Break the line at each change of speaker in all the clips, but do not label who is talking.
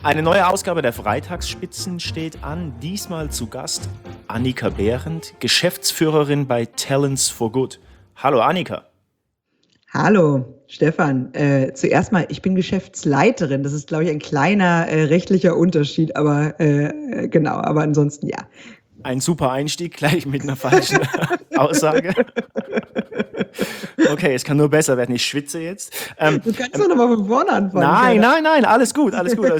Eine neue Ausgabe der Freitagsspitzen steht an. Diesmal zu Gast Annika Behrendt, Geschäftsführerin bei Talents for Good. Hallo Annika.
Hallo Stefan. Zuerst mal, ich bin Geschäftsleiterin. Das ist, glaube ich, ein kleiner rechtlicher Unterschied, aber genau, aber ansonsten ja.
Ein super Einstieg, gleich mit einer falschen Aussage. Okay, es kann nur besser werden. Ich schwitze jetzt.
Du kannst doch nochmal von vorne anfangen.
Nein, alles gut.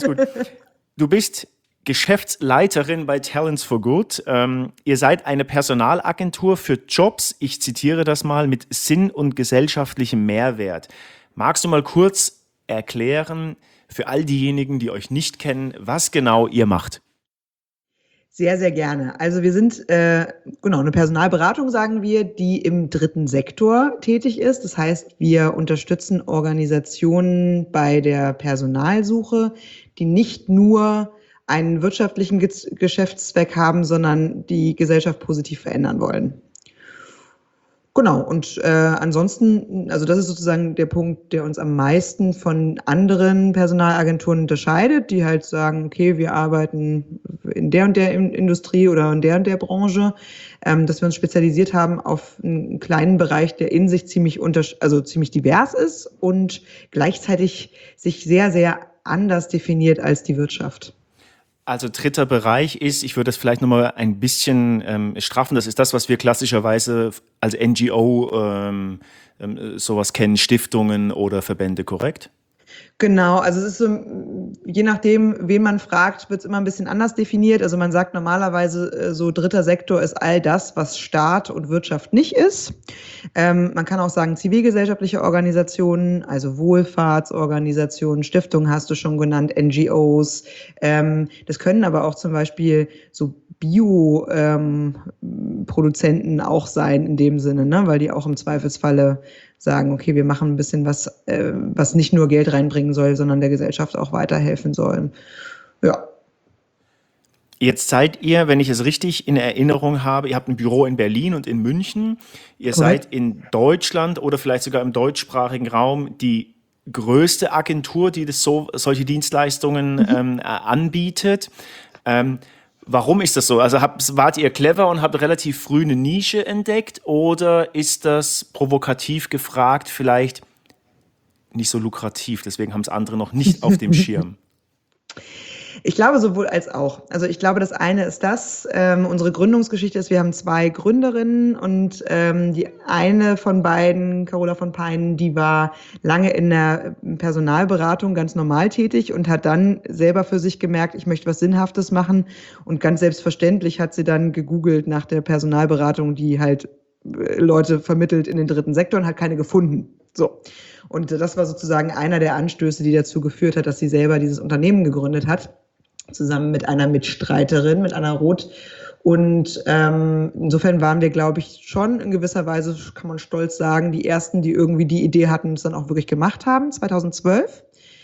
Du bist Geschäftsleiterin bei Talents for Good. Ihr seid eine Personalagentur für Jobs, ich zitiere das mal, mit Sinn und gesellschaftlichem Mehrwert. Magst du mal kurz erklären, für all diejenigen, die euch nicht kennen, was genau ihr macht?
Sehr, sehr gerne. Also wir sind eine Personalberatung, sagen wir, die im dritten Sektor tätig ist. Das heißt, wir unterstützen Organisationen bei der Personalsuche, die nicht nur einen wirtschaftlichen Geschäftszweck haben, sondern die Gesellschaft positiv verändern wollen. Genau, und ansonsten, also das ist sozusagen der Punkt, der uns am meisten von anderen Personalagenturen unterscheidet, die halt sagen, okay, wir arbeiten in der und der Industrie oder in der Branche, dass wir uns spezialisiert haben auf einen kleinen Bereich, der in sich ziemlich divers ist und gleichzeitig sich sehr, sehr anders definiert als die Wirtschaft.
Also dritter Bereich ist, ich würde das vielleicht nochmal ein bisschen straffen, das ist das, was wir klassischerweise als NGO sowas kennen, Stiftungen oder Verbände, korrekt?
Genau, also es ist so, je nachdem, wen man fragt, wird es immer ein bisschen anders definiert. Also man sagt normalerweise, so dritter Sektor ist all das, was Staat und Wirtschaft nicht ist. Man kann auch sagen zivilgesellschaftliche Organisationen, also Wohlfahrtsorganisationen, Stiftungen hast du schon genannt, NGOs. Das können aber auch zum Beispiel so Bio-Produzenten auch sein in dem Sinne, ne? Weil die auch im Zweifelsfalle sagen, okay, wir machen ein bisschen was, was nicht nur Geld reinbringen soll, sondern der Gesellschaft auch weiterhelfen soll. Ja.
Jetzt seid ihr, wenn ich es richtig in Erinnerung habe, ihr habt ein Büro in Berlin und in München. Ihr
Korrekt.
seid in Deutschland oder vielleicht sogar im deutschsprachigen Raum die größte Agentur, die solche Dienstleistungen anbietet. Warum ist das so? Also wart ihr clever und habt relativ früh eine Nische entdeckt oder ist das provokativ gefragt vielleicht nicht so lukrativ? Deswegen haben es andere noch nicht auf dem Schirm.
Ich glaube sowohl als auch. Also ich glaube, das eine ist unsere Gründungsgeschichte ist, wir haben 2 Gründerinnen und die eine von beiden, Carola von Peinen, die war lange in der Personalberatung ganz normal tätig und hat dann selber für sich gemerkt, ich möchte was Sinnhaftes machen und ganz selbstverständlich hat sie dann gegoogelt nach der Personalberatung, die halt Leute vermittelt in den dritten Sektor und hat keine gefunden. So. Und das war sozusagen einer der Anstöße, die dazu geführt hat, dass sie selber dieses Unternehmen gegründet hat, zusammen mit einer Mitstreiterin, mit Anna Roth. Und insofern waren wir, glaube ich, schon in gewisser Weise, kann man stolz sagen, die Ersten, die irgendwie die Idee hatten und es dann auch wirklich gemacht haben, 2012.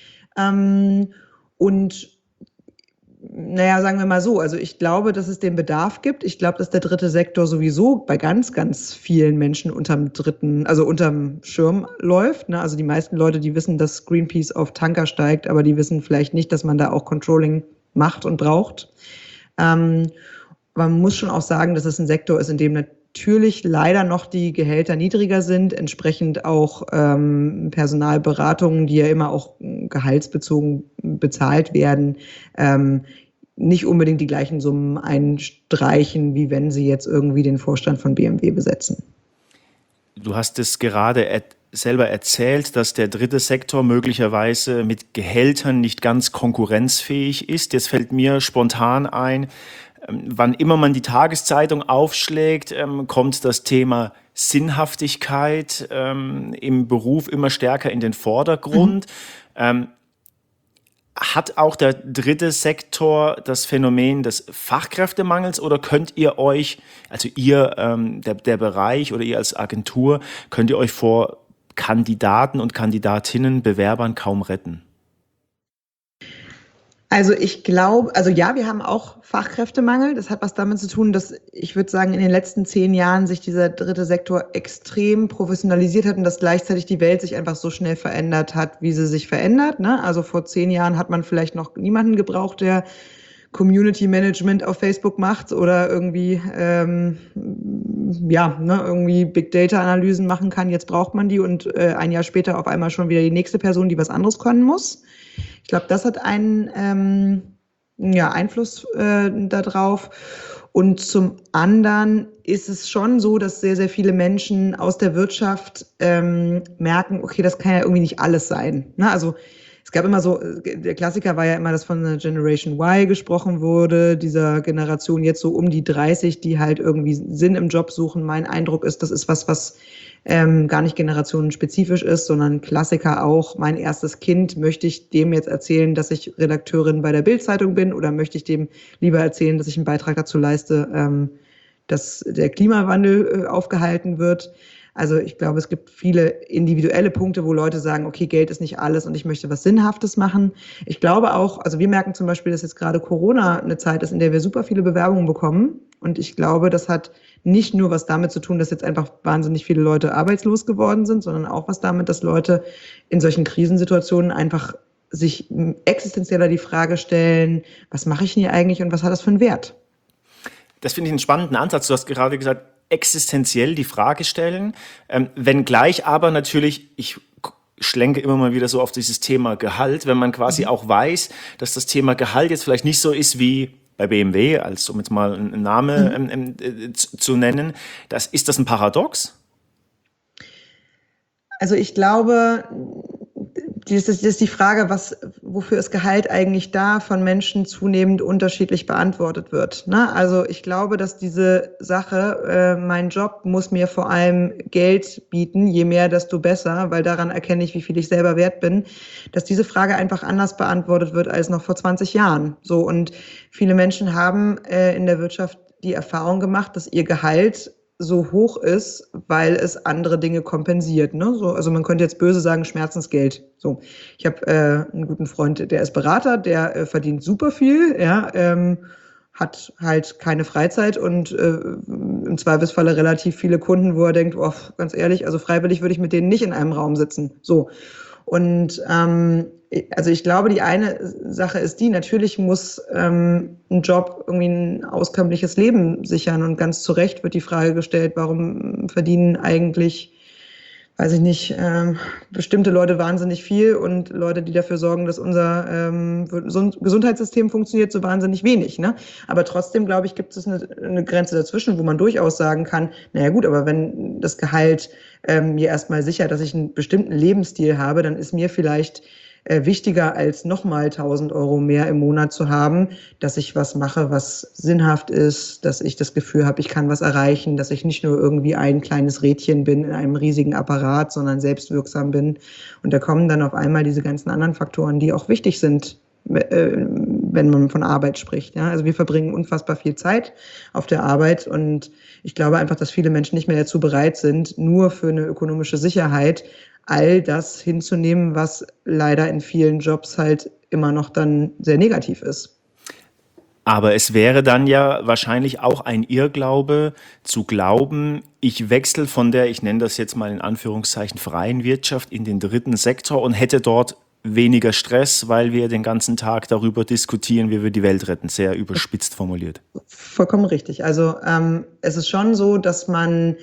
Sagen wir mal so, also ich glaube, dass es den Bedarf gibt. Ich glaube, dass der dritte Sektor sowieso bei ganz, ganz vielen Menschen unterm Schirm läuft. Ne? Also die meisten Leute, die wissen, dass Greenpeace auf Tanker steigt, aber die wissen vielleicht nicht, dass man da auch Controlling macht und braucht. Man muss schon auch sagen, dass es ein Sektor ist, in dem natürlich leider noch die Gehälter niedriger sind, entsprechend auch Personalberatungen, die ja immer auch gehaltsbezogen bezahlt werden, nicht unbedingt die gleichen Summen einstreichen, wie wenn sie jetzt irgendwie den Vorstand von BMW besetzen.
Du hast es gerade selber erzählt, dass der dritte Sektor möglicherweise mit Gehältern nicht ganz konkurrenzfähig ist. Jetzt fällt mir spontan ein, wann immer man die Tageszeitung aufschlägt, kommt das Thema Sinnhaftigkeit im Beruf immer stärker in den Vordergrund. Hat auch der dritte Sektor das Phänomen des Fachkräftemangels oder könnt ihr euch, also der Bereich oder ihr als Agentur, könnt ihr euch vor Kandidaten und Kandidatinnen, Bewerbern kaum retten?
Also ich glaube, also ja, wir haben auch Fachkräftemangel. Das hat was damit zu tun, dass ich würde sagen, in den letzten 10 Jahren sich dieser dritte Sektor extrem professionalisiert hat und dass gleichzeitig die Welt sich einfach so schnell verändert hat, wie sie sich verändert. Ne? Also vor 10 Jahren hat man vielleicht noch niemanden gebraucht, der Community Management auf Facebook macht oder irgendwie irgendwie Big Data Analysen machen kann. Jetzt braucht man die und ein Jahr später auf einmal schon wieder die nächste Person, die was anderes können muss. Ich glaube, das hat einen Einfluss darauf. Und zum anderen ist es schon so, dass sehr, sehr viele Menschen aus der Wirtschaft merken, okay, das kann ja irgendwie nicht alles sein. Ne? Also es gab immer so, der Klassiker war ja immer, dass von der Generation Y gesprochen wurde, dieser Generation jetzt so um die 30, die halt irgendwie Sinn im Job suchen. Mein Eindruck ist, das ist was gar nicht generationenspezifisch ist, sondern Klassiker auch. Mein erstes Kind, möchte ich dem jetzt erzählen, dass ich Redakteurin bei der Bild-Zeitung bin oder möchte ich dem lieber erzählen, dass ich einen Beitrag dazu leiste, dass der Klimawandel aufgehalten wird? Also ich glaube, es gibt viele individuelle Punkte, wo Leute sagen, okay, Geld ist nicht alles und ich möchte was Sinnhaftes machen. Ich glaube auch, also wir merken zum Beispiel, dass jetzt gerade Corona eine Zeit ist, in der wir super viele Bewerbungen bekommen. Und ich glaube, das hat nicht nur was damit zu tun, dass jetzt einfach wahnsinnig viele Leute arbeitslos geworden sind, sondern auch was damit, dass Leute in solchen Krisensituationen einfach sich existenzieller die Frage stellen, was mache ich denn hier eigentlich und was hat das für einen Wert?
Das finde ich einen spannenden Ansatz. Du hast gerade gesagt, existenziell die Frage stellen, wenngleich aber natürlich, ich schlenke immer mal wieder so auf dieses Thema Gehalt, wenn man quasi auch weiß, dass das Thema Gehalt jetzt vielleicht nicht so ist wie bei BMW, als um jetzt mal einen Namen zu nennen, ist das ein Paradox?
Also ich glaube, das ist die Frage, wofür ist Gehalt eigentlich da, von Menschen zunehmend unterschiedlich beantwortet wird. Ne? Also ich glaube, dass diese Sache, mein Job muss mir vor allem Geld bieten, je mehr, desto besser, weil daran erkenne ich, wie viel ich selber wert bin, dass diese Frage einfach anders beantwortet wird als noch vor 20 Jahren. So, und viele Menschen haben in der Wirtschaft die Erfahrung gemacht, dass ihr Gehalt so hoch ist, weil es andere Dinge kompensiert. Ne? So, also man könnte jetzt böse sagen, Schmerzensgeld. So, ich habe einen guten Freund, der ist Berater, der verdient super viel, ja, hat halt keine Freizeit und im Zweifelsfalle relativ viele Kunden, wo er denkt, oh, ganz ehrlich, also freiwillig würde ich mit denen nicht in einem Raum sitzen. So. Und also ich glaube, die eine Sache ist die, natürlich muss ein Job irgendwie ein auskömmliches Leben sichern und ganz zu Recht wird die Frage gestellt, warum verdienen eigentlich, weiß ich nicht, bestimmte Leute wahnsinnig viel und Leute, die dafür sorgen, dass unser Gesundheitssystem funktioniert, so wahnsinnig wenig. Ne? Aber trotzdem, glaube ich, gibt es eine Grenze dazwischen, wo man durchaus sagen kann, naja gut, aber wenn das Gehalt mir erstmal sichert, dass ich einen bestimmten Lebensstil habe, dann ist mir vielleicht wichtiger als nochmal 1.000 € mehr im Monat zu haben, dass ich was mache, was sinnhaft ist, dass ich das Gefühl habe, ich kann was erreichen, dass ich nicht nur irgendwie ein kleines Rädchen bin in einem riesigen Apparat, sondern selbstwirksam bin. Und da kommen dann auf einmal diese ganzen anderen Faktoren, die auch wichtig sind, wenn man von Arbeit spricht. Ja? Also wir verbringen unfassbar viel Zeit auf der Arbeit und ich glaube einfach, dass viele Menschen nicht mehr dazu bereit sind, nur für eine ökonomische Sicherheit all das hinzunehmen, was leider in vielen Jobs halt immer noch dann sehr negativ ist.
Aber es wäre dann ja wahrscheinlich auch ein Irrglaube zu glauben, ich wechsle von der, ich nenne das jetzt mal in Anführungszeichen, freien Wirtschaft in den dritten Sektor und hätte dort weniger Stress, weil wir den ganzen Tag darüber diskutieren, wie wir die Welt retten. Sehr überspitzt formuliert.
Vollkommen richtig. Also es ist schon so, dass man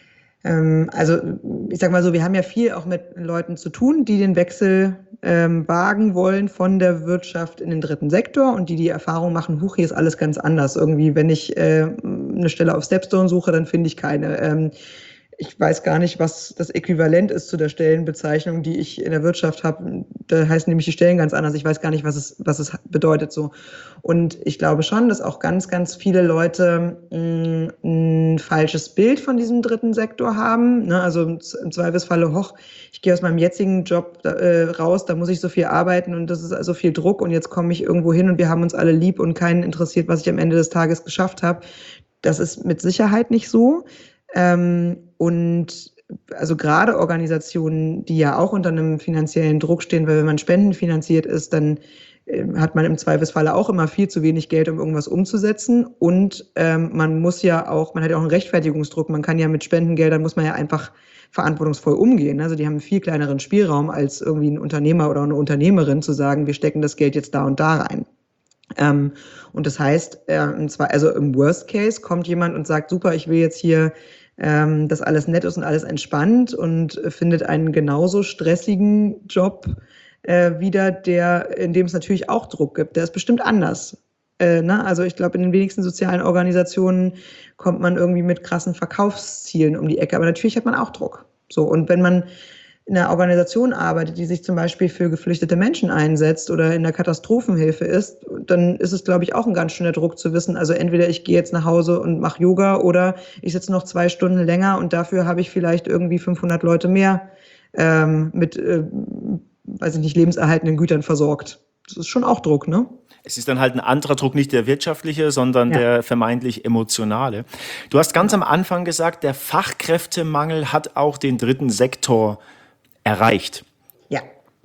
also ich sag mal so, wir haben ja viel auch mit Leuten zu tun, die den Wechsel wagen wollen von der Wirtschaft in den dritten Sektor und die Erfahrung machen, huch, hier ist alles ganz anders. Irgendwie, wenn ich eine Stelle auf Stepstone suche, dann finde ich keine. Ich weiß gar nicht, was das Äquivalent ist zu der Stellenbezeichnung, die ich in der Wirtschaft habe. Da heißen nämlich die Stellen ganz anders. Ich weiß gar nicht, was es bedeutet so. Und ich glaube schon, dass auch ganz, ganz viele Leute ein falsches Bild von diesem dritten Sektor haben. Ne? Also im Zweifelsfalle, hoch, ich gehe aus meinem jetzigen Job raus, da muss ich so viel arbeiten und das ist also viel Druck und jetzt komme ich irgendwo hin und wir haben uns alle lieb und keinen interessiert, was ich am Ende des Tages geschafft habe. Das ist mit Sicherheit nicht so. Und also gerade Organisationen, die ja auch unter einem finanziellen Druck stehen, weil wenn man spendenfinanziert ist, dann hat man im Zweifelsfalle auch immer viel zu wenig Geld, um irgendwas umzusetzen. Und man hat ja auch einen Rechtfertigungsdruck. Man kann ja mit Spendengeldern, muss man ja einfach verantwortungsvoll umgehen. Also die haben einen viel kleineren Spielraum als irgendwie ein Unternehmer oder eine Unternehmerin zu sagen, wir stecken das Geld jetzt da und da rein. Und das heißt, also im Worst Case kommt jemand und sagt, super, ich will jetzt hier, dass alles nett ist und alles entspannt und findet einen genauso stressigen Job wieder, in dem es natürlich auch Druck gibt. Der ist bestimmt anders. Also ich glaube, in den wenigsten sozialen Organisationen kommt man irgendwie mit krassen Verkaufszielen um die Ecke. Aber natürlich hat man auch Druck. So, und wenn man in einer Organisation arbeitet, die sich zum Beispiel für geflüchtete Menschen einsetzt oder in der Katastrophenhilfe ist, dann ist es, glaube ich, auch ein ganz schöner Druck zu wissen, also entweder ich gehe jetzt nach Hause und mache Yoga oder ich sitze noch 2 Stunden länger und dafür habe ich vielleicht irgendwie 500 Leute mehr mit, weiß ich nicht, lebenserhaltenden Gütern versorgt. Das ist schon auch Druck, ne?
Es ist dann halt ein anderer Druck, nicht der wirtschaftliche, sondern der vermeintlich emotionale. Du hast ganz am Anfang gesagt, der Fachkräftemangel hat auch den dritten Sektor erreicht.
Ja.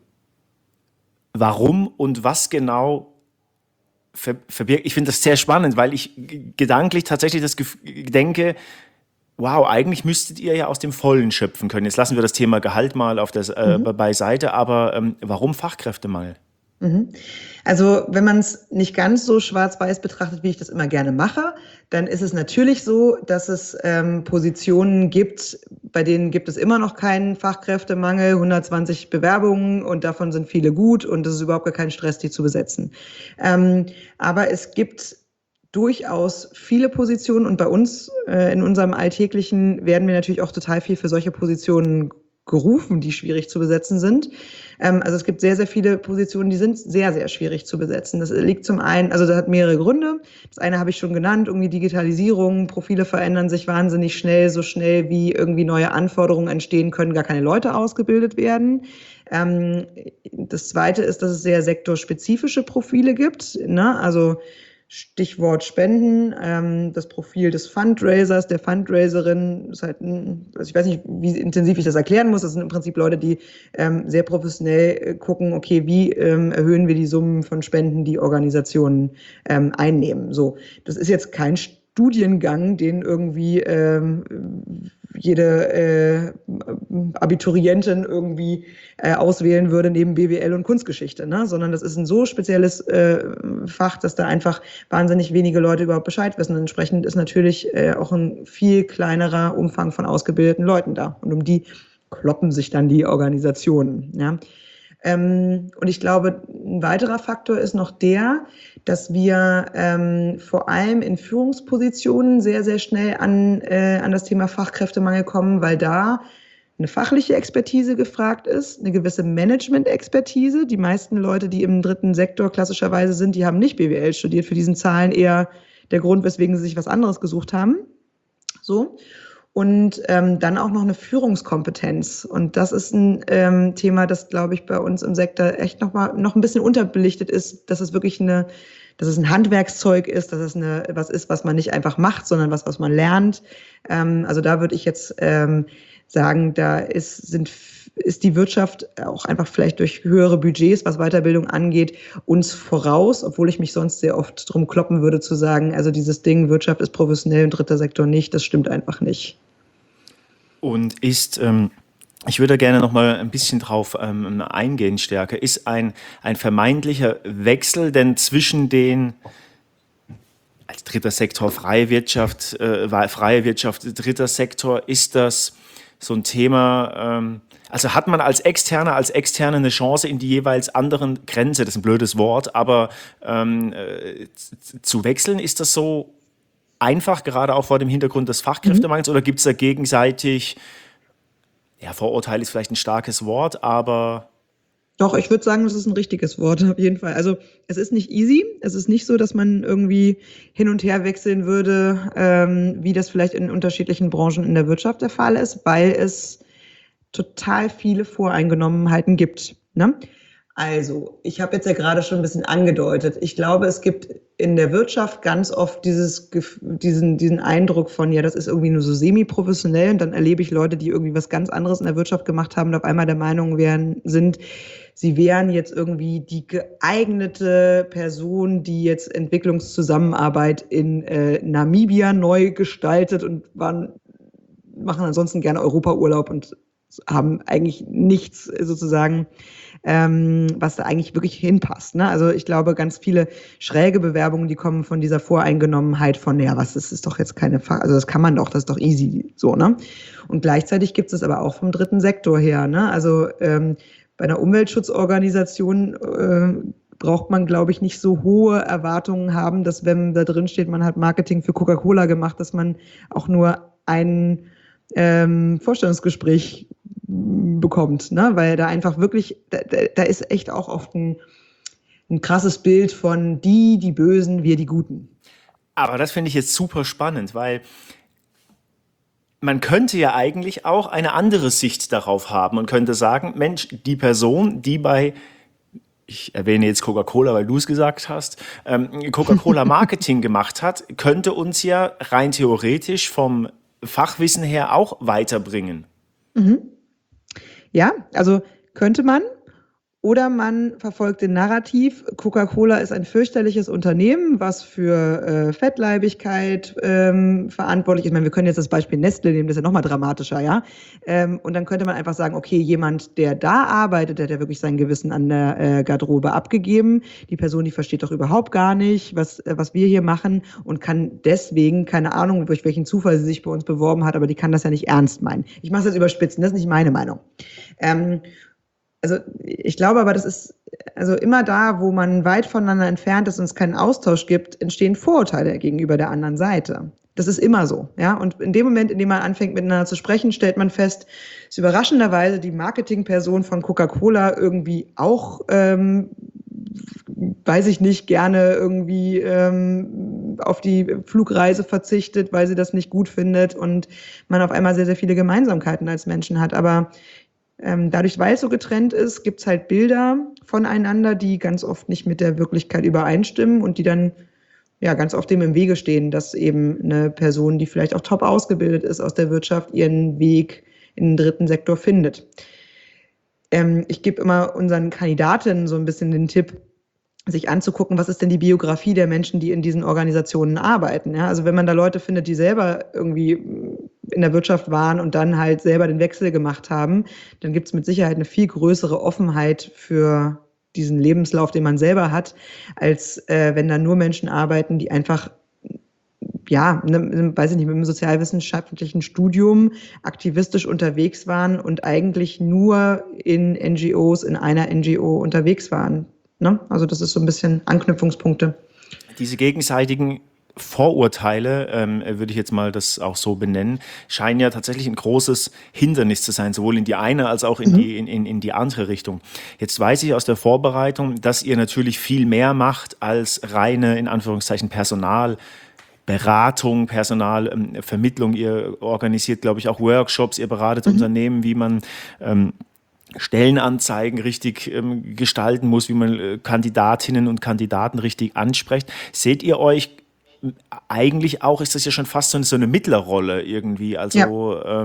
Warum und was genau verbirgt? Ich finde das sehr spannend, weil ich gedanklich tatsächlich denke, wow, eigentlich müsstet ihr ja aus dem Vollen schöpfen können. Jetzt lassen wir das Thema Gehalt mal auf das beiseite, aber warum Fachkräftemangel?
Also wenn man es nicht ganz so schwarz-weiß betrachtet, wie ich das immer gerne mache, dann ist es natürlich so, dass es Positionen gibt, bei denen gibt es immer noch keinen Fachkräftemangel, 120 Bewerbungen und davon sind viele gut und es ist überhaupt gar kein Stress, die zu besetzen. Aber es gibt durchaus viele Positionen und bei uns in unserem Alltäglichen werden wir natürlich auch total viel für solche Positionen gerufen, die schwierig zu besetzen sind. Also es gibt sehr, sehr viele Positionen, die sind sehr, sehr schwierig zu besetzen. Das liegt zum einen, also das hat mehrere Gründe. Das eine habe ich schon genannt, irgendwie Digitalisierung, Profile verändern sich wahnsinnig schnell, so schnell wie irgendwie neue Anforderungen entstehen, können gar keine Leute ausgebildet werden. Das zweite ist, dass es sehr sektorspezifische Profile gibt, ne? Also Stichwort Spenden, das Profil des Fundraisers, der Fundraiserin ist halt, also ich weiß nicht, wie intensiv ich das erklären muss. Das sind im Prinzip Leute, die sehr professionell gucken, okay, wie erhöhen wir die Summen von Spenden, die Organisationen einnehmen. So, das ist jetzt kein Studiengang, den irgendwie jede Abiturientin irgendwie auswählen würde neben BWL und Kunstgeschichte, ne? Sondern das ist ein so spezielles Fach, dass da einfach wahnsinnig wenige Leute überhaupt Bescheid wissen. Und entsprechend ist natürlich auch ein viel kleinerer Umfang von ausgebildeten Leuten da. Und um die kloppen sich dann die Organisationen, ja. Und ich glaube, ein weiterer Faktor ist noch der, dass wir vor allem in Führungspositionen sehr, sehr schnell an das Thema Fachkräftemangel kommen, weil da eine fachliche Expertise gefragt ist, eine gewisse Management-Expertise. Die meisten Leute, die im dritten Sektor klassischerweise sind, die haben nicht BWL studiert. Für diesen Zahlen eher der Grund, weswegen sie sich was anderes gesucht haben. So. Und dann auch noch eine Führungskompetenz. Und das ist ein Thema, das, glaube ich, bei uns im Sektor echt noch ein bisschen unterbelichtet ist, dass es wirklich dass es ein Handwerkszeug ist, dass es was ist, was man nicht einfach macht, sondern was man lernt. Also da würde ich jetzt sagen, da ist die Wirtschaft auch einfach vielleicht durch höhere Budgets, was Weiterbildung angeht, uns voraus, obwohl ich mich sonst sehr oft drum kloppen würde zu sagen, also dieses Ding, Wirtschaft ist professionell und dritter Sektor nicht, das stimmt einfach nicht.
Und ich würde gerne noch mal ein bisschen drauf eingehen stärker, ist ein vermeintlicher Wechsel denn zwischen den als dritter Sektor freie Wirtschaft, dritter Sektor, ist das so ein Thema, also hat man als Externe eine Chance in die jeweils anderen Grenze, das ist ein blödes Wort, aber zu wechseln, ist das so einfach, gerade auch vor dem Hintergrund des Fachkräftemangels, oder gibt es da gegenseitig, ja, Vorurteil ist vielleicht ein starkes Wort, aber...
Doch, ich würde sagen, das ist ein richtiges Wort, auf jeden Fall. Also es ist nicht easy, es ist nicht so, dass man irgendwie hin und her wechseln würde, wie das vielleicht in unterschiedlichen Branchen in der Wirtschaft der Fall ist, weil es total viele Voreingenommenheiten gibt, ne? Also, ich habe jetzt ja gerade schon ein bisschen angedeutet. Ich glaube, es gibt in der Wirtschaft ganz oft diesen Eindruck von, ja, das ist irgendwie nur so semi-professionell und dann erlebe ich Leute, die irgendwie was ganz anderes in der Wirtschaft gemacht haben und auf einmal der Meinung sie wären jetzt irgendwie die geeignete Person, die jetzt Entwicklungszusammenarbeit in Namibia neu gestaltet und machen ansonsten gerne Europaurlaub und haben eigentlich nichts sozusagen, was da eigentlich wirklich hinpasst. Ne? Also ich glaube, ganz viele schräge Bewerbungen, die kommen von dieser Voreingenommenheit von, ja, was ist doch jetzt keine also das kann man doch, das ist doch easy, so, ne? Und gleichzeitig gibt es aber auch vom dritten Sektor her, ne? Also bei einer Umweltschutzorganisation braucht man, glaube ich, nicht so hohe Erwartungen haben, dass wenn da drin steht, man hat Marketing für Coca-Cola gemacht, dass man auch nur ein Vorstellungsgespräch bekommt, ne? Weil da einfach wirklich, da ist echt auch oft ein krasses Bild von die Bösen, wir die Guten.
Aber das finde ich jetzt super spannend, weil man könnte ja eigentlich auch eine andere Sicht darauf haben und könnte sagen, Mensch, die Person, die bei, ich erwähne jetzt Coca-Cola, weil du es gesagt hast, Coca-Cola Marketing gemacht hat, könnte uns ja rein theoretisch vom Fachwissen her auch weiterbringen.
Mhm. Ja, also könnte man. Oder man verfolgt den Narrativ, Coca-Cola ist ein fürchterliches Unternehmen, was für Fettleibigkeit verantwortlich ist. Ich meine, wir können jetzt das Beispiel Nestle nehmen, das ist ja nochmal dramatischer, ja. Und dann könnte man einfach sagen, okay, jemand, der da arbeitet, der hat ja wirklich sein Gewissen an der Garderobe abgegeben. Die Person, die versteht doch überhaupt gar nicht, was wir hier machen und kann deswegen, keine Ahnung, durch welchen Zufall sie sich bei uns beworben hat, aber die kann das ja nicht ernst meinen. Ich mache es jetzt überspitzen, das ist nicht meine Meinung. Also ich glaube aber, das ist also immer da, wo man weit voneinander entfernt ist und es keinen Austausch gibt, entstehen Vorurteile gegenüber der anderen Seite. Das ist immer so, ja. Und in dem Moment, in dem man anfängt, miteinander zu sprechen, stellt man fest, dass überraschenderweise die Marketingperson von Coca-Cola irgendwie auch, weiß ich nicht, gerne irgendwie auf die Flugreise verzichtet, weil sie das nicht gut findet und man auf einmal sehr, sehr viele Gemeinsamkeiten als Menschen hat. Aber dadurch, weil es so getrennt ist, gibt es halt Bilder voneinander, die ganz oft nicht mit der Wirklichkeit übereinstimmen und die dann ja ganz oft dem im Wege stehen, dass eben eine Person, die vielleicht auch top ausgebildet ist aus der Wirtschaft, ihren Weg in den dritten Sektor findet. Ich gebe immer unseren Kandidatinnen so ein bisschen den Tipp, sich anzugucken, was ist denn die Biografie der Menschen, die in diesen Organisationen arbeiten. Ja? Also wenn man da Leute findet, die selber irgendwie in der Wirtschaft waren und dann halt selber den Wechsel gemacht haben, dann gibt es mit Sicherheit eine viel größere Offenheit für diesen Lebenslauf, den man selber hat, als wenn da nur Menschen arbeiten, die einfach ja, weiß ich nicht, mit einem sozialwissenschaftlichen Studium aktivistisch unterwegs waren und eigentlich nur in NGOs, in einer NGO unterwegs waren. Ne? Also das ist so ein bisschen Anknüpfungspunkte.
Diese gegenseitigen Vorurteile, würde ich jetzt mal das auch so benennen, scheinen ja tatsächlich ein großes Hindernis zu sein, sowohl in die eine als auch in die andere Richtung. Jetzt weiß ich aus der Vorbereitung, dass ihr natürlich viel mehr macht als reine, in Anführungszeichen, Personalberatung, Personalvermittlung. Ihr organisiert, glaube ich, auch Workshops, ihr beratet Unternehmen, wie man Stellenanzeigen richtig gestalten muss, wie man Kandidatinnen und Kandidaten richtig anspricht. Seht ihr euch eigentlich auch, ist das ja schon fast so eine Mittlerrolle irgendwie, also ja.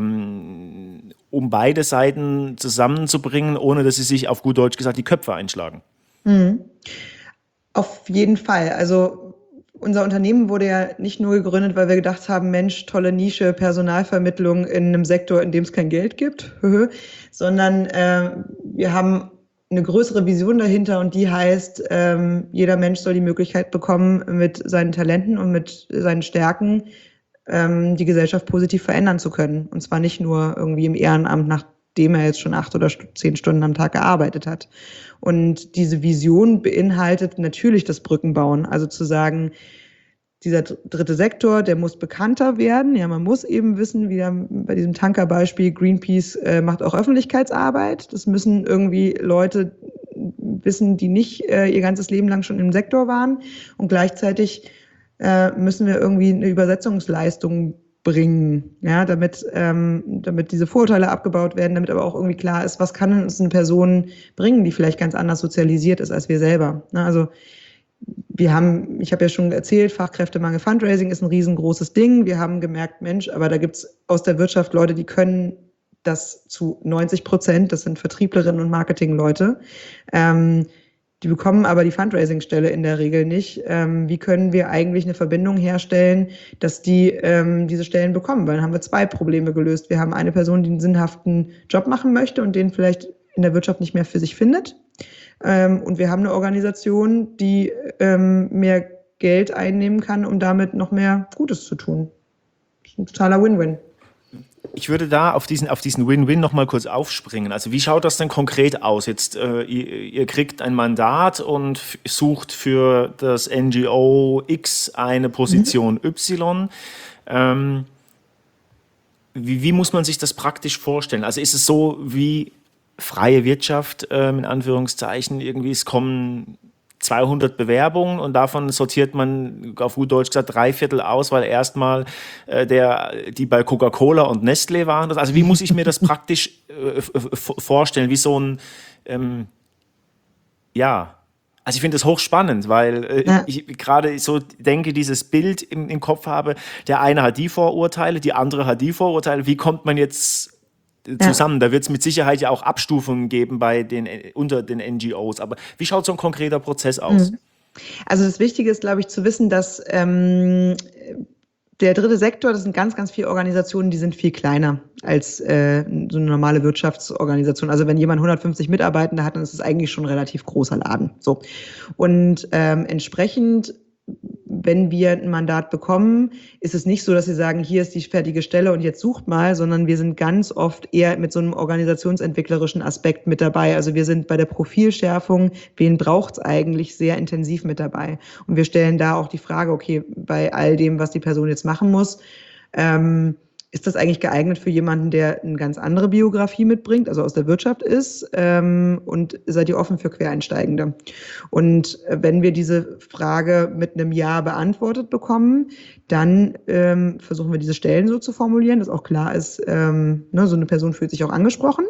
Um beide Seiten zusammenzubringen, ohne dass sie sich auf gut Deutsch gesagt die Köpfe einschlagen?
Mhm. Auf jeden Fall. Also unser Unternehmen wurde ja nicht nur gegründet, weil wir gedacht haben, Mensch, tolle Nische, Personalvermittlung in einem Sektor, in dem es kein Geld gibt, sondern wir haben eine größere Vision dahinter und die heißt, jeder Mensch soll die Möglichkeit bekommen, mit seinen Talenten und mit seinen Stärken die Gesellschaft positiv verändern zu können. Und zwar nicht nur irgendwie im Ehrenamt, nachdem er jetzt schon 8 oder 10 Stunden am Tag gearbeitet hat. Und diese Vision beinhaltet natürlich das Brückenbauen, also zu sagen, dieser dritte Sektor, der muss bekannter werden. Ja, man muss eben wissen, wie bei diesem Tankerbeispiel, Greenpeace macht auch Öffentlichkeitsarbeit. Das müssen irgendwie Leute wissen, die nicht ihr ganzes Leben lang schon im Sektor waren. Und gleichzeitig müssen wir irgendwie eine Übersetzungsleistung bringen, ja, damit diese Vorurteile abgebaut werden, damit aber auch irgendwie klar ist, was kann uns eine Person bringen, die vielleicht ganz anders sozialisiert ist als wir selber. Ne? Also ich habe ja schon erzählt, Fachkräftemangel, Fundraising ist ein riesengroßes Ding. Wir haben gemerkt, Mensch, aber da gibt es aus der Wirtschaft Leute, die können das zu 90%, das sind Vertrieblerinnen und Marketingleute. Die bekommen aber die Fundraising-Stelle in der Regel nicht. Wie können wir eigentlich eine Verbindung herstellen, dass die diese Stellen bekommen? Weil dann haben wir 2 Probleme gelöst. Wir haben eine Person, die einen sinnhaften Job machen möchte und den vielleicht in der Wirtschaft nicht mehr für sich findet. Und wir haben eine Organisation, die mehr Geld einnehmen kann, um damit noch mehr Gutes zu tun. Das ist ein totaler Win-Win.
Ich würde da auf diesen Win-Win noch mal kurz aufspringen. Also wie schaut das denn konkret aus? Jetzt, ihr kriegt ein Mandat und sucht für das NGO X eine Position Y. Wie muss man sich das praktisch vorstellen? Also ist es so wie freie Wirtschaft, in Anführungszeichen, irgendwie, es kommen 200 Bewerbungen und davon sortiert man auf gut Deutsch gesagt 3/4 aus, weil erstmal die bei Coca-Cola und Nestlé waren. Also wie muss ich mir das praktisch vorstellen? Wie so ein, also ich finde das hochspannend, weil ich gerade so denke, dieses Bild im Kopf habe, der eine hat die Vorurteile, die andere hat die Vorurteile. Wie kommt man jetzt zusammen? Da wird es mit Sicherheit ja auch Abstufungen geben unter den NGOs. Aber wie schaut so ein konkreter Prozess aus?
Also das Wichtige ist, glaube ich, zu wissen, dass der dritte Sektor, das sind ganz, ganz viele Organisationen, die sind viel kleiner als so eine normale Wirtschaftsorganisation. Also wenn jemand 150 Mitarbeitende hat, dann ist es eigentlich schon ein relativ großer Laden. So. Und entsprechend, wenn wir ein Mandat bekommen, ist es nicht so, dass sie sagen, hier ist die fertige Stelle und jetzt sucht mal, sondern wir sind ganz oft eher mit so einem organisationsentwicklerischen Aspekt mit dabei. Also wir sind bei der Profilschärfung, wen braucht es eigentlich, sehr intensiv mit dabei. Und wir stellen da auch die Frage, okay, bei all dem, was die Person jetzt machen muss, ist das eigentlich geeignet für jemanden, der eine ganz andere Biografie mitbringt, also aus der Wirtschaft ist, und seid ihr offen für Quereinsteigende? Und wenn wir diese Frage mit einem Ja beantwortet bekommen, dann versuchen wir diese Stellen so zu formulieren, dass auch klar ist, so eine Person fühlt sich auch angesprochen.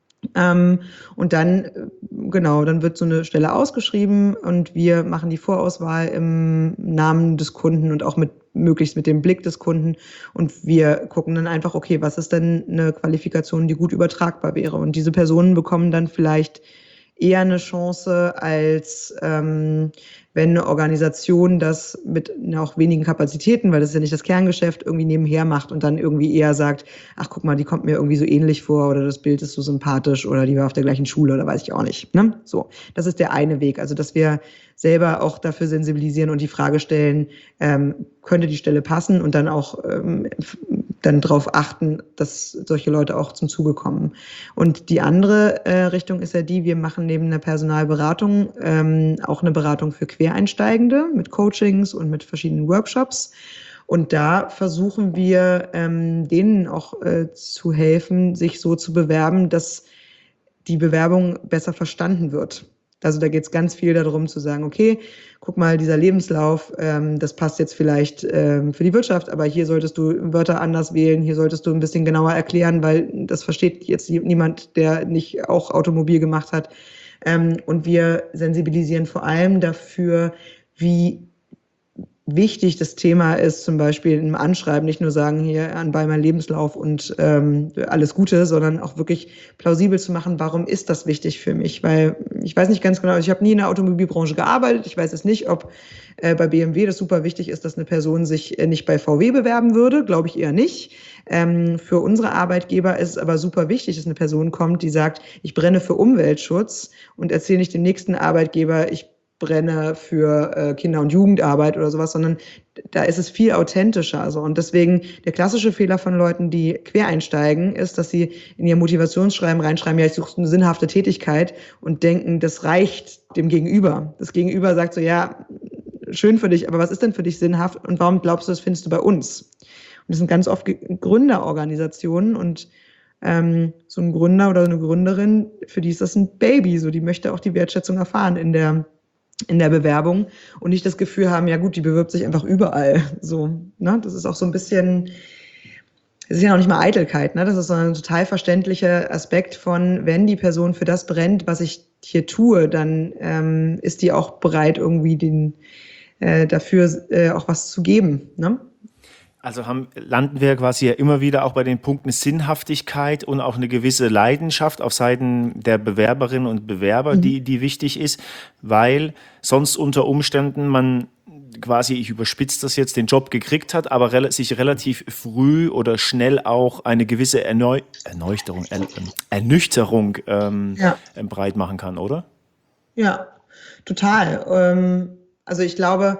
Und dann wird so eine Stelle ausgeschrieben und wir machen die Vorauswahl im Namen des Kunden und auch möglichst mit dem Blick des Kunden. Und wir gucken dann einfach, okay, was ist denn eine Qualifikation, die gut übertragbar wäre? Und diese Personen bekommen dann vielleicht eher eine Chance, als wenn eine Organisation das mit auch wenigen Kapazitäten, weil das ist ja nicht das Kerngeschäft, irgendwie nebenher macht und dann irgendwie eher sagt, ach guck mal, die kommt mir irgendwie so ähnlich vor oder das Bild ist so sympathisch oder die war auf der gleichen Schule oder weiß ich auch nicht. Ne? So, das ist der eine Weg. Also dass wir selber auch dafür sensibilisieren und die Frage stellen, könnte die Stelle passen und dann auch dann darauf achten, dass solche Leute auch zum Zuge kommen. Und die andere Richtung ist ja wir machen neben einer Personalberatung auch eine Beratung für Quereinsteigende mit Coachings und mit verschiedenen Workshops. Und da versuchen wir denen auch zu helfen, sich so zu bewerben, dass die Bewerbung besser verstanden wird. Also da geht es ganz viel darum zu sagen, okay, guck mal, dieser Lebenslauf, das passt jetzt vielleicht für die Wirtschaft, aber hier solltest du Wörter anders wählen, hier solltest du ein bisschen genauer erklären, weil das versteht jetzt niemand, der nicht auch Automobil gemacht hat. Und wir sensibilisieren vor allem dafür, wie wichtig das Thema ist, zum Beispiel im Anschreiben nicht nur sagen, hier anbei mein Lebenslauf und alles Gute, sondern auch wirklich plausibel zu machen, warum ist das wichtig für mich? Weil ich weiß nicht ganz genau, ich habe nie in der Automobilbranche gearbeitet, ich weiß es nicht, ob bei BMW das super wichtig ist, dass eine Person sich nicht bei VW bewerben würde, glaube ich eher nicht. Für unsere Arbeitgeber ist es aber super wichtig, dass eine Person kommt, die sagt, ich brenne für Umweltschutz und erzähle nicht dem nächsten Arbeitgeber, ich brenne für Kinder- und Jugendarbeit oder sowas, sondern da ist es viel authentischer. Also. Und deswegen der klassische Fehler von Leuten, die quer einsteigen, ist, dass sie in ihr Motivationsschreiben reinschreiben, ja, ich suche eine sinnhafte Tätigkeit und denken, das reicht dem Gegenüber. Das Gegenüber sagt so, ja, schön für dich, aber was ist denn für dich sinnhaft und warum glaubst du, das findest du bei uns? Und das sind ganz oft Gründerorganisationen und so ein Gründer oder eine Gründerin, für die ist das ein Baby, so die möchte auch die Wertschätzung erfahren in der Bewerbung und nicht das Gefühl haben, ja gut, die bewirbt sich einfach überall. So, ne? Das ist auch so ein bisschen, Es ist ja noch nicht mal Eitelkeit, ne? Das ist so ein total verständlicher Aspekt von, wenn die Person für das brennt, was ich hier tue, dann ist die auch bereit, irgendwie dafür auch was zu geben, ne?
Also landen wir quasi ja immer wieder auch bei den Punkten Sinnhaftigkeit und auch eine gewisse Leidenschaft auf Seiten der Bewerberinnen und Bewerber, die wichtig ist, weil sonst unter Umständen man quasi, ich überspitze das jetzt, den Job gekriegt hat, aber sich relativ früh oder schnell auch eine gewisse Ernüchterung
Ja.
breit machen kann, oder?
Ja, total. Also ich glaube,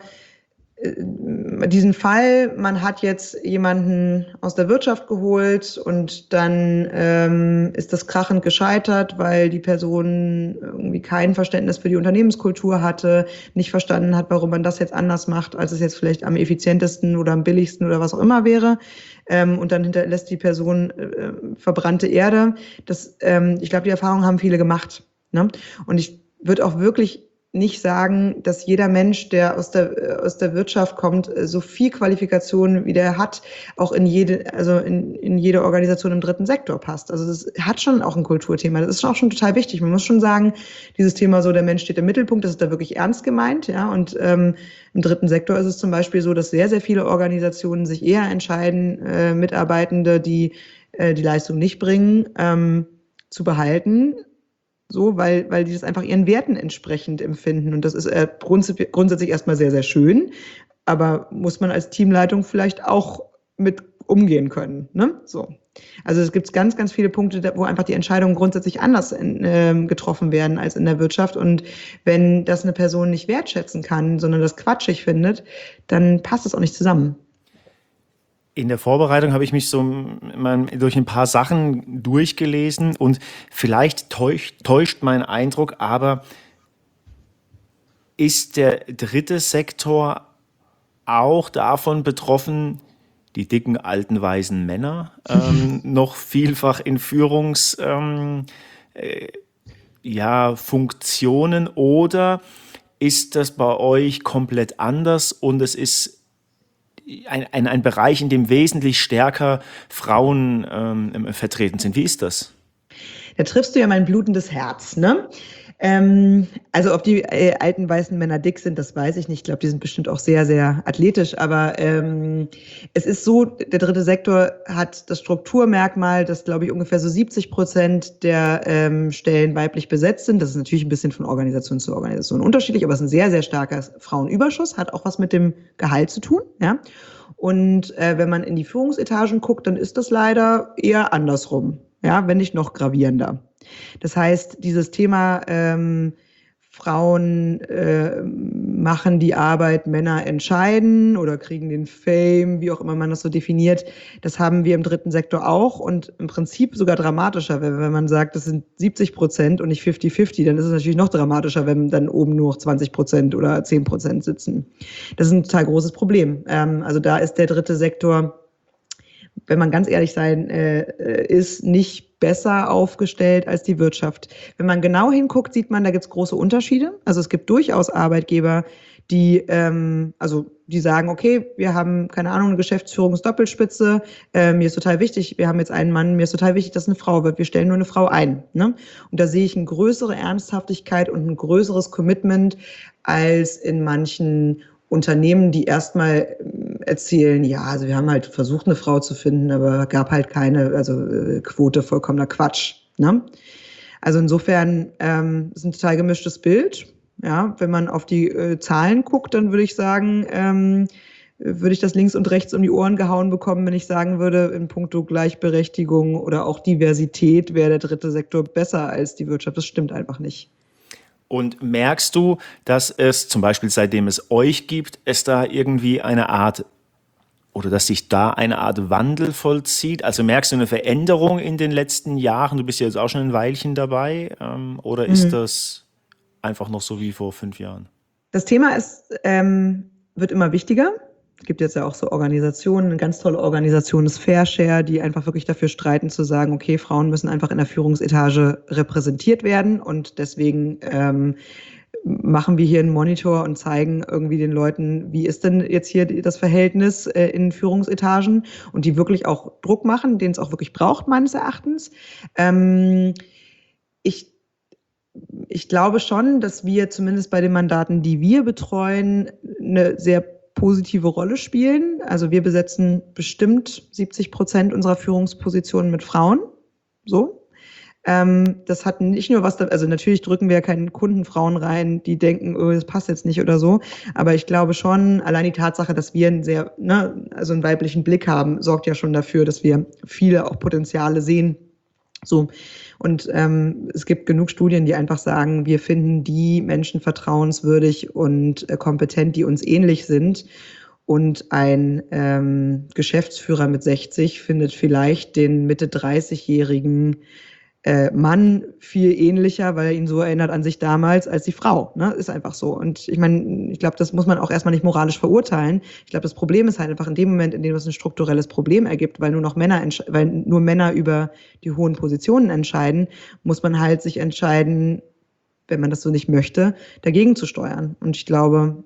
diesen Fall, man hat jetzt jemanden aus der Wirtschaft geholt und dann ist das krachend gescheitert, weil die Person irgendwie kein Verständnis für die Unternehmenskultur hatte, nicht verstanden hat, warum man das jetzt anders macht, als es jetzt vielleicht am effizientesten oder am billigsten oder was auch immer wäre. Und dann hinterlässt die Person verbrannte Erde. Ich glaube, die Erfahrung haben viele gemacht, ne? Und ich würde auch wirklich nicht sagen, dass jeder Mensch, der aus der Wirtschaft kommt, so viel Qualifikation wie der hat, auch in jede Organisation im dritten Sektor passt. Also das hat schon auch ein Kulturthema. Das ist auch schon total wichtig. Man muss schon sagen, dieses Thema so, der Mensch steht im Mittelpunkt, das ist da wirklich ernst gemeint, ja. Und im dritten Sektor ist es zum Beispiel so, dass sehr, sehr viele Organisationen sich eher entscheiden, Mitarbeitende, die die Leistung nicht bringen, zu behalten. So, weil die das einfach ihren Werten entsprechend empfinden. Und das ist grundsätzlich erstmal sehr, sehr schön. Aber muss man als Teamleitung vielleicht auch mit umgehen können, ne? So. Also es gibt ganz, ganz viele Punkte, wo einfach die Entscheidungen grundsätzlich anders getroffen werden als in der Wirtschaft. Und wenn das eine Person nicht wertschätzen kann, sondern das quatschig findet, dann passt es auch nicht zusammen.
In der Vorbereitung habe ich mich so durch ein paar Sachen durchgelesen und vielleicht täuscht mein Eindruck, aber ist der dritte Sektor auch davon betroffen, die dicken, alten, weißen Männer noch vielfach in Funktionen, oder ist das bei euch komplett anders und es ist ein Bereich, in dem wesentlich stärker Frauen vertreten sind? Wie ist das?
Da triffst du ja mein blutendes Herz, ne? Also ob die alten weißen Männer dick sind, das weiß ich nicht. Ich glaube, die sind bestimmt auch sehr, sehr athletisch. Aber es ist so, der dritte Sektor hat das Strukturmerkmal, dass, glaube ich, ungefähr so 70% der Stellen weiblich besetzt sind. Das ist natürlich ein bisschen von Organisation zu Organisation unterschiedlich, aber es ist ein sehr, sehr starker Frauenüberschuss, hat auch was mit dem Gehalt zu tun, ja. Und wenn man in die Führungsetagen guckt, dann ist das leider eher andersrum, ja, wenn nicht noch gravierender. Das heißt, dieses Thema Frauen machen die Arbeit, Männer entscheiden oder kriegen den Fame, wie auch immer man das so definiert, das haben wir im dritten Sektor auch und im Prinzip sogar dramatischer, wenn man sagt, das sind 70% und nicht 50-50, dann ist es natürlich noch dramatischer, wenn dann oben nur noch 20% oder 10% sitzen. Das ist ein total großes Problem. Also da ist der dritte Sektor, wenn man ganz ehrlich sein ist, nicht besser aufgestellt als die Wirtschaft. Wenn man genau hinguckt, sieht man, da gibt es große Unterschiede. Also es gibt durchaus Arbeitgeber, die sagen, okay, wir haben, keine Ahnung, eine Geschäftsführungsdoppelspitze, mir ist total wichtig, wir haben jetzt einen Mann, mir ist total wichtig, dass eine Frau wird, wir stellen nur eine Frau ein, ne? Und da sehe ich eine größere Ernsthaftigkeit und ein größeres Commitment als in manchen Unternehmen, die erstmal erzählen, ja, also wir haben halt versucht, eine Frau zu finden, aber gab halt keine, Quote, vollkommener Quatsch, ne? Also insofern ist ein total gemischtes Bild. Ja, wenn man auf die Zahlen guckt, dann würde ich sagen, würde ich das links und rechts um die Ohren gehauen bekommen, wenn ich sagen würde, in puncto Gleichberechtigung oder auch Diversität wäre der dritte Sektor besser als die Wirtschaft. Das stimmt einfach nicht.
Und merkst du, dass es zum Beispiel, seitdem es euch gibt, es da irgendwie eine Art oder dass sich da eine Art Wandel vollzieht? Also merkst du eine Veränderung in den letzten Jahren? Du bist ja jetzt auch schon ein Weilchen dabei. Oder ist das einfach noch so wie vor 5 Jahren?
Das Thema wird immer wichtiger. Es gibt jetzt ja auch so Organisationen, eine ganz tolle Organisation ist Fairshare, die einfach wirklich dafür streiten zu sagen, okay, Frauen müssen einfach in der Führungsetage repräsentiert werden und deswegen machen wir hier einen Monitor und zeigen irgendwie den Leuten, wie ist denn jetzt hier das Verhältnis in Führungsetagen und die wirklich auch Druck machen, den es auch wirklich braucht, meines Erachtens. Ich, ich glaube schon, dass wir zumindest bei den Mandaten, die wir betreuen, eine sehr positive Rolle spielen. Also wir besetzen bestimmt 70% unserer Führungspositionen mit Frauen. So. Das hat nicht nur was, also natürlich drücken wir ja keinen Kunden Frauen rein, die denken, oh, das passt jetzt nicht oder so. Aber ich glaube schon, allein die Tatsache, dass wir einen sehr, also einen weiblichen Blick haben, sorgt ja schon dafür, dass wir viele auch Potenziale sehen. So. Und es gibt genug Studien, die einfach sagen, wir finden die Menschen vertrauenswürdig und kompetent, die uns ähnlich sind. Und ein Geschäftsführer mit 60 findet vielleicht den Mitte 30-jährigen Mann viel ähnlicher, weil er ihn so erinnert an sich damals als die Frau. Ne? Ist einfach so. Und ich meine, ich glaube, das muss man auch erstmal nicht moralisch verurteilen. Ich glaube, das Problem ist halt einfach in dem Moment, in dem es ein strukturelles Problem ergibt, weil weil nur Männer über die hohen Positionen entscheiden, muss man halt sich entscheiden, wenn man das so nicht möchte, dagegen zu steuern. Und ich glaube,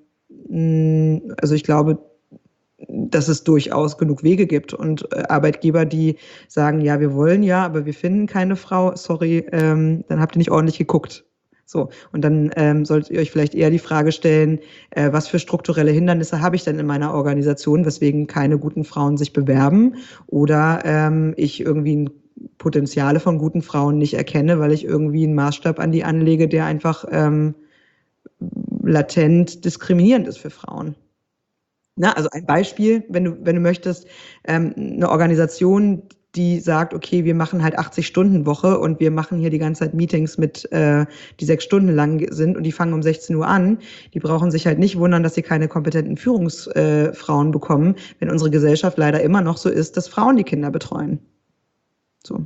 dass es durchaus genug Wege gibt und Arbeitgeber, die sagen, ja, wir wollen ja, aber wir finden keine Frau, sorry, dann habt ihr nicht ordentlich geguckt. So, und dann solltet ihr euch vielleicht eher die Frage stellen, was für strukturelle Hindernisse habe ich denn in meiner Organisation, weswegen keine guten Frauen sich bewerben oder ich irgendwie Potenziale von guten Frauen nicht erkenne, weil ich irgendwie einen Maßstab an die anlege, der einfach latent diskriminierend ist für Frauen. Na, also ein Beispiel, wenn du möchtest, eine Organisation, die sagt, okay, wir machen halt 80-Stunden-Woche und wir machen hier die ganze Zeit Meetings mit, die 6 Stunden lang sind und die fangen um 16 Uhr an. Die brauchen sich halt nicht wundern, dass sie keine kompetenten Führungsfrauen bekommen, wenn unsere Gesellschaft leider immer noch so ist, dass Frauen die Kinder betreuen. So.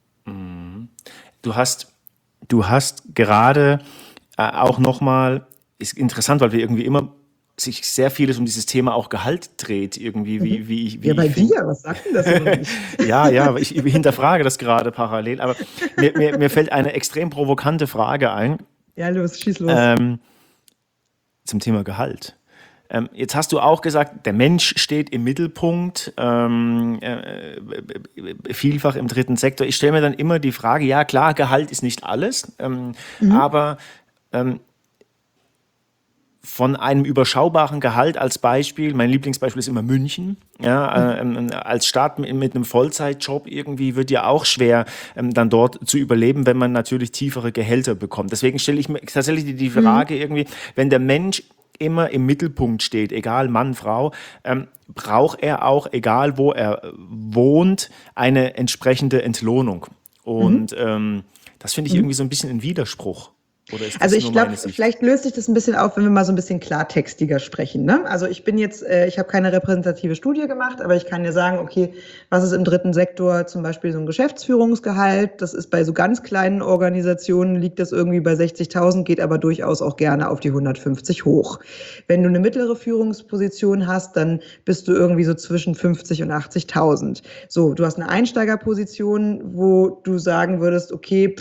Du hast gerade auch nochmal, ist interessant, weil wir irgendwie immer sich sehr vieles um dieses Thema auch Gehalt dreht, irgendwie, wie
Ja, bei
ich finde.
dir, was sagt denn das über mich?
Ja, aber ich hinterfrage das gerade parallel, aber mir fällt eine extrem provokante Frage ein
Ja, los, schieß los.
zum Thema Gehalt. Jetzt hast du auch gesagt, der Mensch steht im Mittelpunkt, vielfach im dritten Sektor. Ich stelle mir dann immer die Frage, ja klar, Gehalt ist nicht alles, aber von einem überschaubaren Gehalt als Beispiel, mein Lieblingsbeispiel ist immer München, ja, als Stadt mit einem Vollzeitjob irgendwie wird ja auch schwer, dann dort zu überleben, wenn man natürlich tiefere Gehälter bekommt. Deswegen stelle ich mir tatsächlich die Frage irgendwie, wenn der Mensch immer im Mittelpunkt steht, egal Mann, Frau, braucht er auch, egal wo er wohnt, eine entsprechende Entlohnung. Und das finde ich irgendwie so ein bisschen ein Widerspruch. Oder ist das
Also ich
nur
glaube,
meine Sicht?
vielleicht löst sich das ein bisschen auf, wenn wir mal so ein bisschen klartextiger sprechen. Ne? Also ich bin jetzt, ich habe keine repräsentative Studie gemacht, aber ich kann dir sagen, okay, was ist im dritten Sektor zum Beispiel so ein Geschäftsführungsgehalt? Das ist bei so ganz kleinen Organisationen, liegt das irgendwie bei 60.000, geht aber durchaus auch gerne auf die 150 hoch. Wenn du eine mittlere Führungsposition hast, dann bist du irgendwie so zwischen 50 und 80.000. So, du hast eine Einsteigerposition, wo du sagen würdest, okay,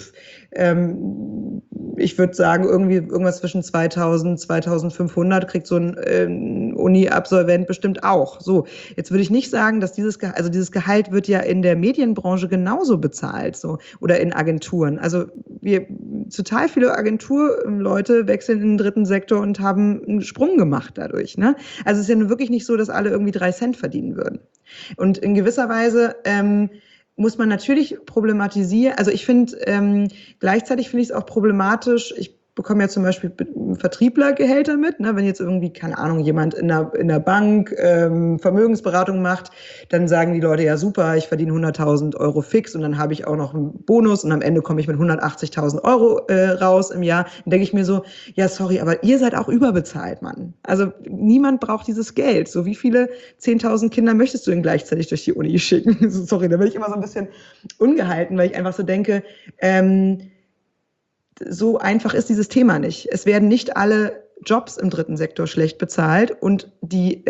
ich würde sagen, irgendwas zwischen 2000, 2500 kriegt so ein Uni-Absolvent bestimmt auch. So, jetzt würde ich nicht sagen, dass dieses Gehalt wird ja in der Medienbranche genauso bezahlt, so, oder in Agenturen. Also total viele Agenturleute wechseln in den dritten Sektor und haben einen Sprung gemacht dadurch. Ne? Also es ist ja nun wirklich nicht so, dass alle irgendwie 3 Cent verdienen würden. Und in gewisser Weise muss man natürlich problematisieren. Also ich finde, gleichzeitig finde ich es auch problematisch. Ich bekomme ja zum Beispiel Vertrieblergehälter mit, ne? Wenn jetzt irgendwie, keine Ahnung, jemand in der Bank Vermögensberatung macht, dann sagen die Leute, ja super, ich verdiene 100.000 Euro fix und dann habe ich auch noch einen Bonus und am Ende komme ich mit 180.000 Euro raus im Jahr. Dann denke ich mir so, ja sorry, aber ihr seid auch überbezahlt, Mann. Also niemand braucht dieses Geld. So wie viele 10.000 Kinder möchtest du denn gleichzeitig durch die Uni schicken? Sorry, da bin ich immer so ein bisschen ungehalten, weil ich einfach so denke, so einfach ist dieses Thema nicht. Es werden nicht alle Jobs im dritten Sektor schlecht bezahlt und die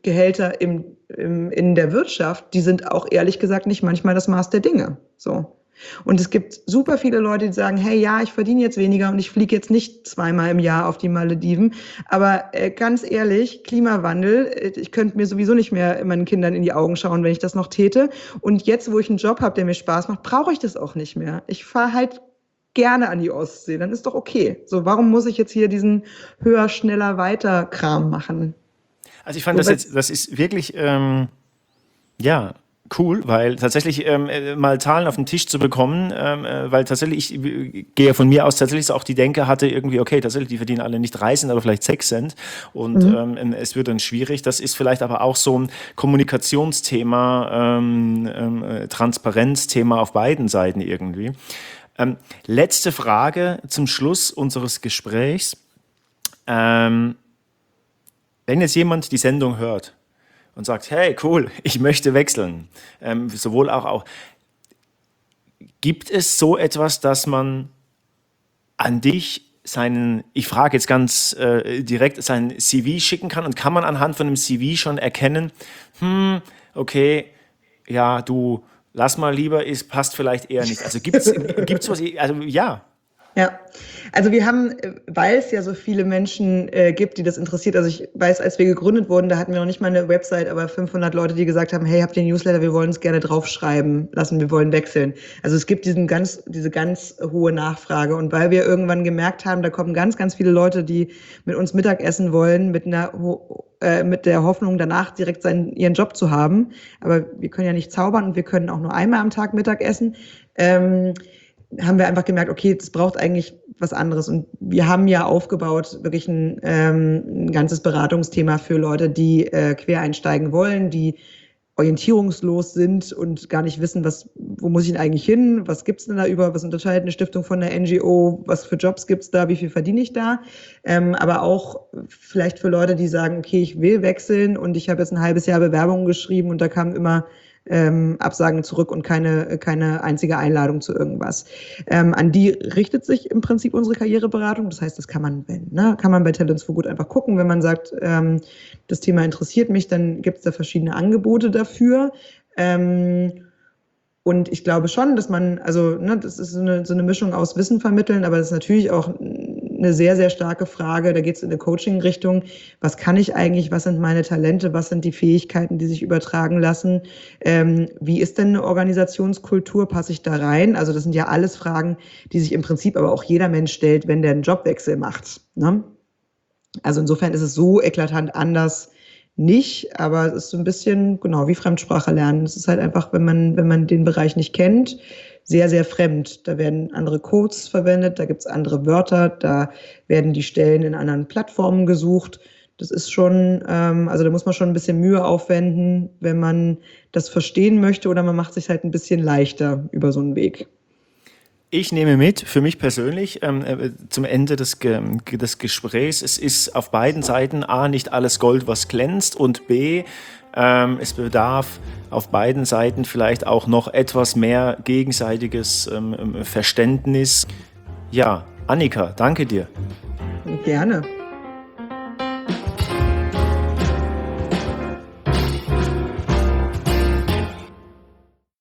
Gehälter in der Wirtschaft, die sind auch ehrlich gesagt nicht manchmal das Maß der Dinge. So. Und es gibt super viele Leute, die sagen, hey, ja, ich verdiene jetzt weniger und ich fliege jetzt nicht 2-mal im Jahr auf die Malediven. Aber ganz ehrlich, Klimawandel, ich könnte mir sowieso nicht mehr meinen Kindern in die Augen schauen, wenn ich das noch täte. Und jetzt, wo ich einen Job habe, der mir Spaß macht, brauche ich das auch nicht mehr. Ich fahre halt gerne an die Ostsee, dann ist doch okay. So, warum muss ich jetzt hier diesen höher, schneller, weiter Kram machen?
Also ich fand das ist wirklich, ja, cool, weil tatsächlich mal Zahlen auf den Tisch zu bekommen, weil tatsächlich, ich gehe von mir aus tatsächlich so auch die Denke hatte irgendwie, okay, tatsächlich, die verdienen alle nicht 3 Cent, aber vielleicht 6 Cent und es wird dann schwierig. Das ist vielleicht aber auch so ein Kommunikationsthema, Transparenzthema auf beiden Seiten irgendwie. Letzte Frage zum Schluss unseres Gesprächs. Wenn jetzt jemand die Sendung hört und sagt, hey, cool, ich möchte wechseln, sowohl auch, gibt es so etwas, dass man an dich ich frage jetzt ganz direkt, sein CV schicken kann und kann man anhand von einem CV schon erkennen, okay, ja, du, lass mal lieber, passt vielleicht eher nicht. Also gibt's was, also ja.
Ja, also wir haben, weil es ja so viele Menschen gibt, die das interessiert, also ich weiß, als wir gegründet wurden, da hatten wir noch nicht mal eine Website, aber 500 Leute, die gesagt haben, hey, habt ihr einen Newsletter, wir wollen es gerne draufschreiben lassen, wir wollen wechseln. Also es gibt diese ganz hohe Nachfrage und weil wir irgendwann gemerkt haben, da kommen ganz, ganz viele Leute, die mit uns Mittagessen wollen, mit der Hoffnung, danach direkt ihren Job zu haben, aber wir können ja nicht zaubern und wir können auch nur einmal am Tag Mittag essen, haben wir einfach gemerkt, okay, das braucht eigentlich was anderes. Und wir haben ja aufgebaut wirklich ein ganzes Beratungsthema für Leute, die quer einsteigen wollen, die orientierungslos sind und gar nicht wissen, wo muss ich denn eigentlich hin, was gibt's denn da was unterscheidet eine Stiftung von einer NGO, was für Jobs gibt's da, wie viel verdiene ich da, aber auch vielleicht für Leute, die sagen, okay, ich will wechseln und ich habe jetzt ein halbes Jahr Bewerbungen geschrieben und da kamen immer Absagen zurück und keine einzige Einladung zu irgendwas. An die richtet sich im Prinzip unsere Karriereberatung. Das heißt, das kann man bei Talents for Good einfach gucken. Wenn man sagt, das Thema interessiert mich, dann gibt es da verschiedene Angebote dafür. Und ich glaube schon, dass man, das ist so eine Mischung aus Wissen vermitteln, aber das ist natürlich auch eine sehr, sehr starke Frage. Da geht es in eine Coaching-Richtung. Was kann ich eigentlich? Was sind meine Talente? Was sind die Fähigkeiten, die sich übertragen lassen? Wie ist denn eine Organisationskultur? Passe ich da rein? Also das sind ja alles Fragen, die sich im Prinzip aber auch jeder Mensch stellt, wenn der einen Jobwechsel macht. Ne? Also insofern ist es so eklatant anders nicht, aber es ist so ein bisschen, genau, wie Fremdsprache lernen. Es ist halt einfach, wenn man den Bereich nicht kennt, sehr, sehr fremd. Da werden andere Codes verwendet, da gibt's andere Wörter, da werden die Stellen in anderen Plattformen gesucht. Das ist schon, also da muss man schon ein bisschen Mühe aufwenden, wenn man das verstehen möchte, oder man macht sich halt ein bisschen leichter über so einen Weg.
Ich nehme mit, für mich persönlich, zum Ende des Gesprächs, es ist auf beiden Seiten A, nicht alles Gold, was glänzt, und B, es bedarf auf beiden Seiten vielleicht auch noch etwas mehr gegenseitiges Verständnis. Ja, Annika, danke dir.
Gerne.